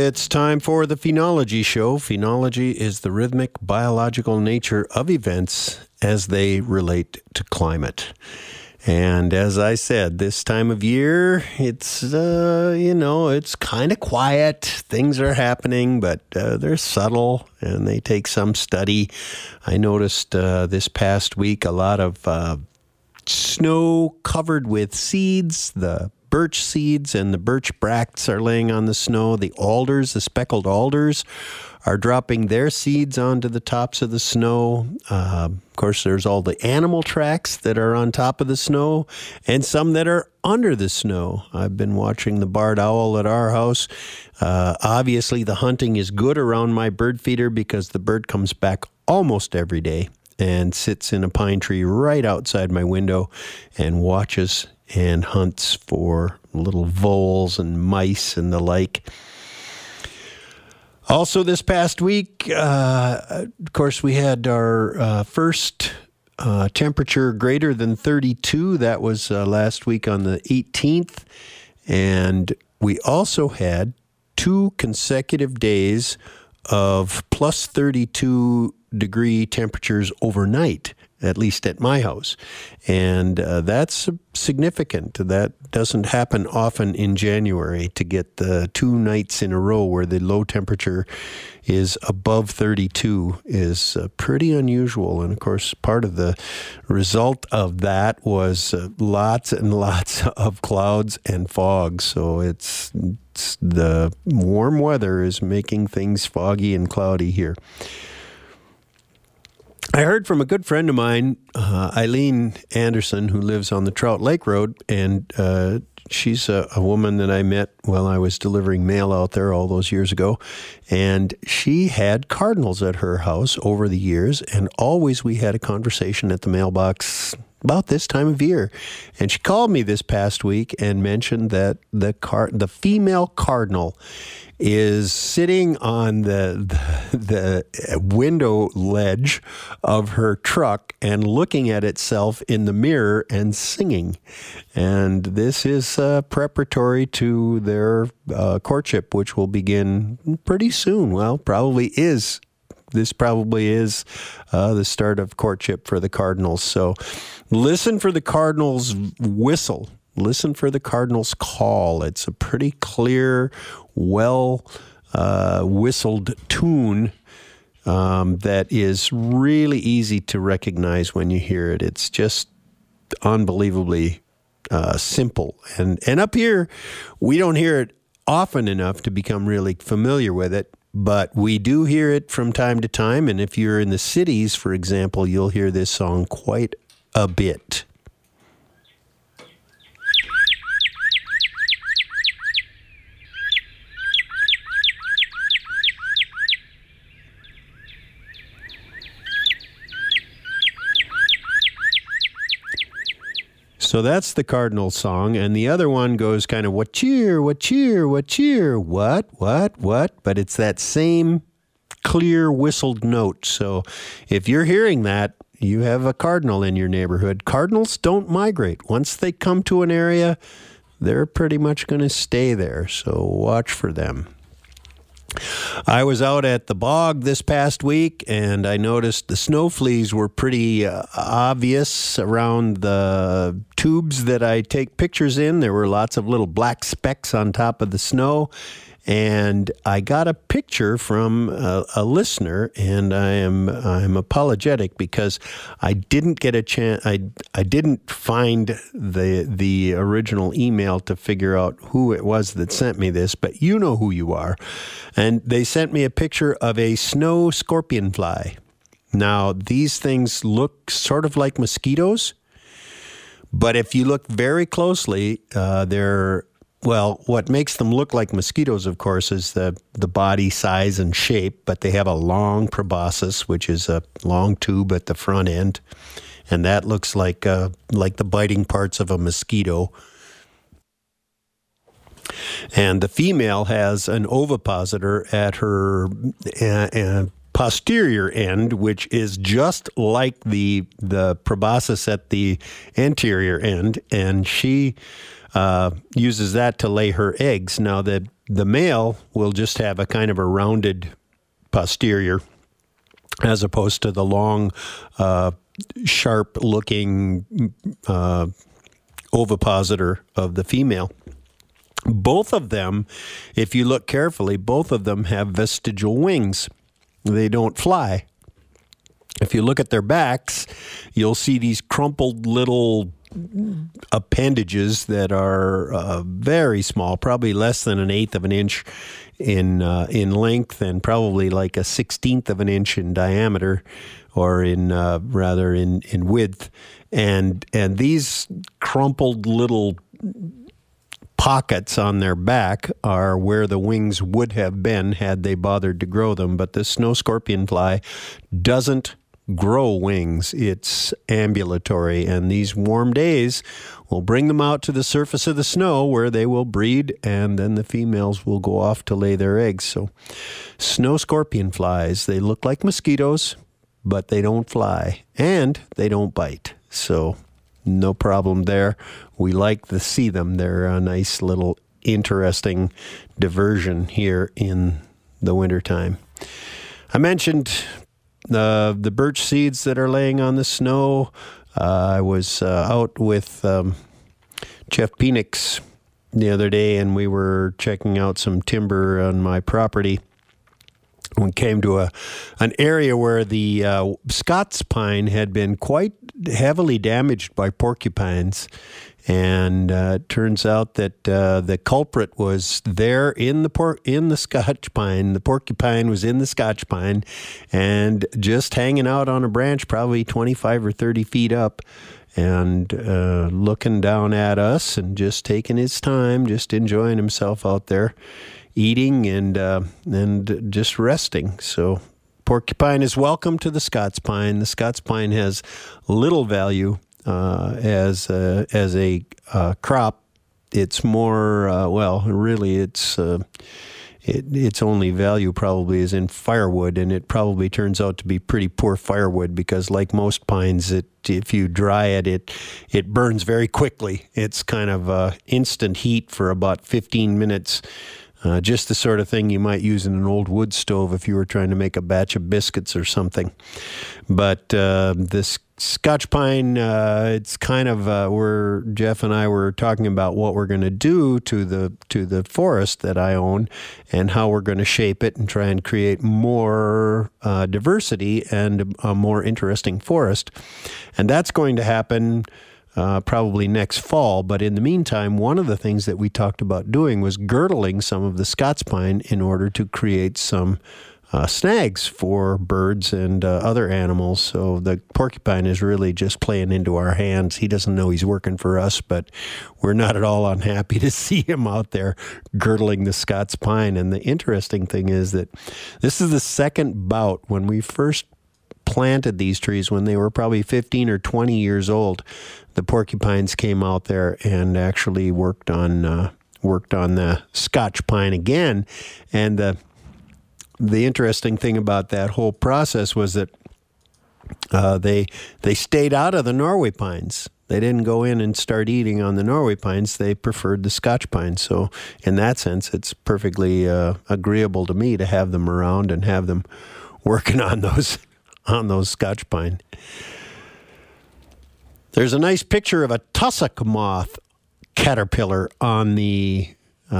It's time for the Phenology Show. Phenology is the rhythmic, biological nature of events as they relate to climate. And as I said, this time of year, it's, it's kind of quiet. Things are happening, but they're subtle and they take some study. I noticed this past week a lot of snow covered with seeds. The birch seeds and the birch bracts are laying on the snow. The alders, the speckled alders, are dropping their seeds onto the tops of the snow. Of course, there's all the animal tracks that are on top of the snow and some that are under the snow. I've been watching the barred owl at our house. Obviously, the hunting is good around my bird feeder because the bird comes back almost every day and sits in a pine tree right outside my window and watches and hunts for little voles and mice and the like. Also, this past week, of course, we had our first temperature greater than 32. That was last week on the 18th. And we also had 2 consecutive days of plus 32 degree temperatures overnight, at least at my house. And that's significant. That doesn't happen often in January, to get the 2 nights in a row where the low temperature is above 32 is pretty unusual. And of course, part of the result of that was lots and lots of clouds and fog. So it's the warm weather is making things foggy and cloudy here. I heard from a good friend of mine, Eileen Anderson, who lives on the Trout Lake Road, and she's a woman that I met while I was delivering mail out there all those years ago, and she had cardinals at her house over the years, and always we had a conversation at the mailbox about this time of year. And she called me this past week and mentioned that the female cardinal is sitting on the window ledge of her truck and looking at itself in the mirror and singing. And this is preparatory to their courtship, which will begin pretty soon. Well, this probably is the start of courtship for the cardinals. So listen for the cardinals' whistle. Listen for the cardinals' call. It's a pretty clear, whistled tune that is really easy to recognize when you hear it. It's just unbelievably simple. And up here, we don't hear it often enough to become really familiar with it, but we do hear it from time to time. And if you're in the cities, for example, you'll hear this song quite a bit. So that's the cardinal song, and the other one goes kind of what cheer, what cheer, what cheer, what, but it's that same clear whistled note. So if you're hearing that, you have a cardinal in your neighborhood. Cardinals don't migrate. Once they come to an area, they're pretty much going to stay there, so watch for them. I was out at the bog this past week, and I noticed the snow fleas were pretty obvious around the tubes that I take pictures in. There were lots of little black specks on top of the snow, and I got a picture from a listener, and I'm apologetic because I didn't get a chance. I didn't find the original email to figure out who it was that sent me this, but you know who you are. And they sent me a picture of a snow scorpion fly. Now, these things look sort of like mosquitoes, but if you look very closely, what makes them look like mosquitoes, of course, is the body size and shape, but they have a long proboscis, which is a long tube at the front end, and that looks like the biting parts of a mosquito. And the female has an ovipositor at her posterior end, which is just like the proboscis at the anterior end, and she uses that to lay her eggs. Now, the The male will just have a kind of a rounded posterior as opposed to the long, sharp-looking ovipositor of the female. Both of them, if you look carefully, both of them have vestigial wings. They don't fly. If you look at their backs, you'll see these crumpled little appendages that are very small, probably less than 1/8 of an inch in length, and probably like a 1/16 of an inch in diameter, or in width. And these crumpled little pockets on their back are where the wings would have been had they bothered to grow them. But the snow scorpion fly doesn't grow wings. It's ambulatory, and these warm days will bring them out to the surface of the snow where they will breed, and then the females will go off to lay their eggs. So snow scorpion flies, they look like mosquitoes, but they don't fly, and they don't bite. So no problem there. We like to see them. They're a nice little interesting diversion here in the wintertime. I mentioned the birch seeds that are laying on the snow. I was out with Jeff Penix the other day, and we were checking out some timber on my property. We came to an area where the Scots pine had been quite heavily damaged by porcupines. And it turns out that the culprit was there in the Scotch pine. The porcupine was in the Scotch pine and just hanging out on a branch, probably 25 or 30 feet up, and looking down at us and just taking his time, just enjoying himself out there, eating and just resting. So porcupine is welcome to the Scots pine. The Scots pine has little value as a crop. It's more really its only value probably is in firewood, and it probably turns out to be pretty poor firewood because, like most pines, if you dry it burns very quickly. It's kind of instant heat for about 15 minutes. Just the sort of thing you might use in an old wood stove if you were trying to make a batch of biscuits or something. But this Scotch pine, it's kind of where Jeff and I were talking about what we're going to do to the forest that I own and how we're going to shape it and try and create more diversity and a more interesting forest. And that's going to happen probably next fall. But in the meantime, one of the things that we talked about doing was girdling some of the Scots pine in order to create some snags for birds and other animals. So the porcupine is really just playing into our hands. He doesn't know he's working for us, but we're not at all unhappy to see him out there girdling the Scots pine. And the interesting thing is that this is the second bout. When we first planted these trees, when they were probably 15 or 20 years old, the porcupines came out there and actually worked on the Scotch pine again. And the interesting thing about that whole process was that they stayed out of the Norway pines. They didn't go in and start eating on the Norway pines. They preferred the Scotch pine. So in that sense, it's perfectly agreeable to me to have them around and have them working on those Scotch pine. There's a nice picture of a tussock moth caterpillar on the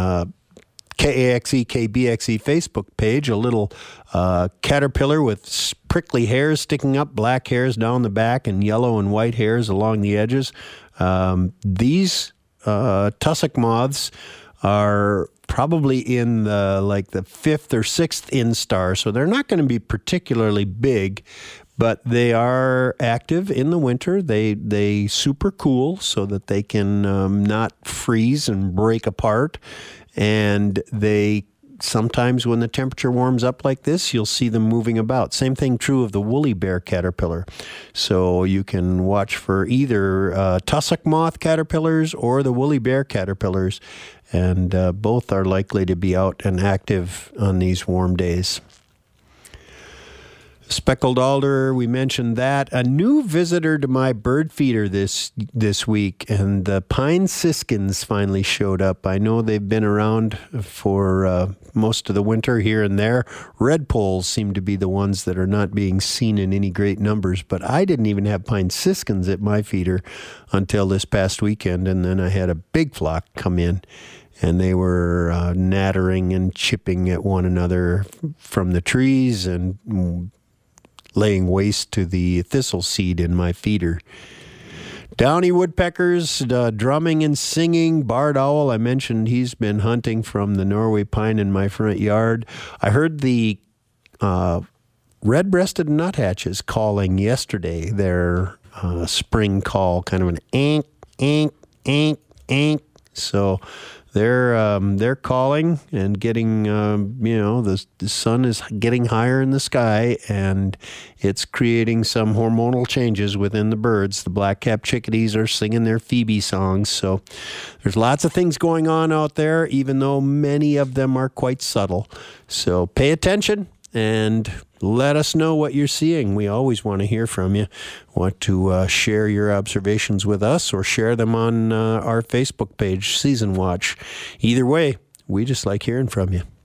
KAXE, KBXE Facebook page, a little caterpillar with prickly hairs sticking up, black hairs down the back, and yellow and white hairs along the edges. These tussock moths are probably in the 5th or 6th instar, so they're not going to be particularly big, but they are active in the winter. They super cool so that they can not freeze and break apart. And they sometimes, when the temperature warms up like this, you'll see them moving about. Same thing true of the woolly bear caterpillar. So you can watch for either tussock moth caterpillars or the woolly bear caterpillars, and both are likely to be out and active on these warm days. Speckled alder, we mentioned that. A new visitor to my bird feeder this week, and the pine siskins finally showed up. I know they've been around for most of the winter here and there. Redpolls seem to be the ones that are not being seen in any great numbers, but I didn't even have pine siskins at my feeder until this past weekend, and then I had a big flock come in. And they were nattering and chipping at one another from the trees and laying waste to the thistle seed in my feeder. Downy woodpeckers, drumming and singing. Barred owl, I mentioned he's been hunting from the Norway pine in my front yard. I heard the red-breasted nuthatches calling yesterday, their spring call, kind of an ank, ank, ank, ank. So they're calling and getting, the sun is getting higher in the sky, and it's creating some hormonal changes within the birds. The black-capped chickadees are singing their Phoebe songs. So there's lots of things going on out there, even though many of them are quite subtle. So pay attention and let us know what you're seeing. We always want to hear from you. Want to share your observations with us or share them on our Facebook page, Season Watch. Either way, we just like hearing from you.